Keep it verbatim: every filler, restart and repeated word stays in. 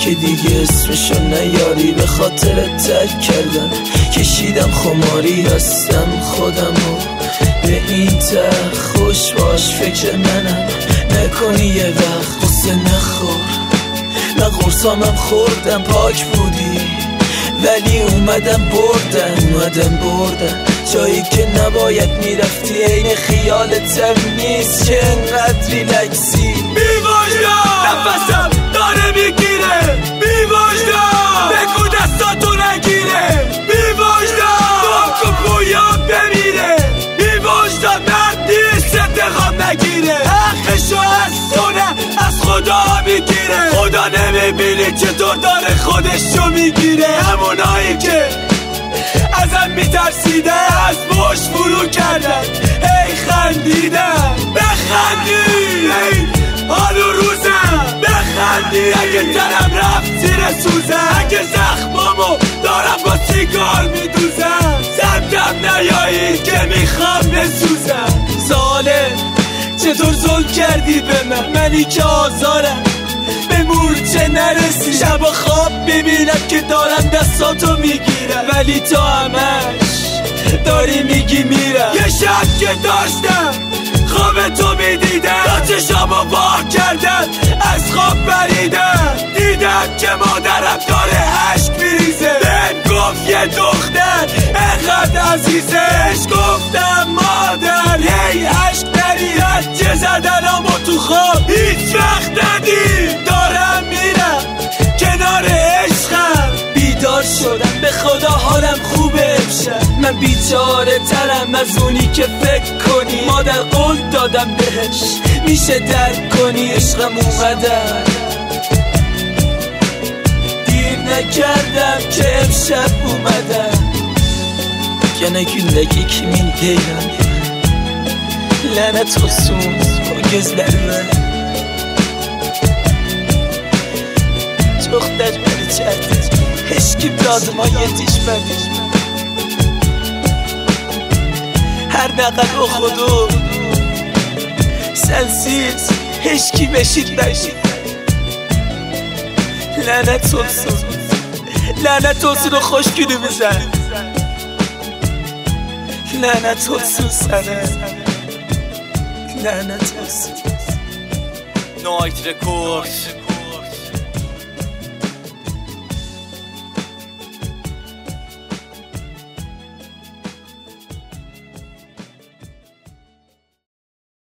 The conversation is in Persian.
که دیگه اسمشو نیاری، به خاطر تک کردن کشیدم خماری، هستم خودمو به این ته خوش باش فکر منم نکنی یه وقت قصه نخور. من قرصامم خوردم پاک بودی ولی اومدم بردن اومدم بردن جایی که نباید میرفتی، عین خیالتم نیست که انقدر ریلکسی. بی‌وجدان نفسم داره میگیره، بی‌وجدان بگو دستاتو نگیره، بی‌وجدان باکو پویام بمیره، بی‌وجدان مرد نیست انتقام نگیره، حقشو از تو نه از خدا میگیره. خدا نمیبینی چطور داره خودشو میگیره، همونایی که ازم میترسیدن از بوش فرو کردن، هی خندیدن بخندی هی حالو روزم بخندی. اگه تنم رفت زیر سوزم، اگه زخمامو دارم با سیگار میدوزم، سمتم نیایی که میخوام بسوزم. ظالم چطور ظلم کردی به من، منی که آزارم به مورچه نرسی، شب خواب ببینم که دارم دستاتو میگیرم ولی تو همش داری میگی میرم. یه شب که داشتم خواب تو میدیدم، تا چشامو وا کردم از خواب پریدم، دیدم که مادرم داره عشق میریزه، بهم گفت یه دختر انقدر عزیزش، گفتم مادر هی عشق نری، چه زدنمو تو خواب هیچ وقت ندید، دارم میرم کنار عشقم. بیدار شدم به خدا حالم خوبه امشب، من بیچاره ترم از اونی که فکر کنی، مادر قول دادم بهش میشه درک کنی، عشقم اومدم دیر نکردم که امشب اومدم. Gene gündeki kimin değilim, lanet olsun o gözlerime. Çok dertler içerdi, hiç kim radıma yetişmedi. Her ne kadar okudum, sensiz hiç kim eşitmedi. Lanet olsun, lanet olsun o hoş günümüze. Lanet olsun sana, lanet olsun. Night Records.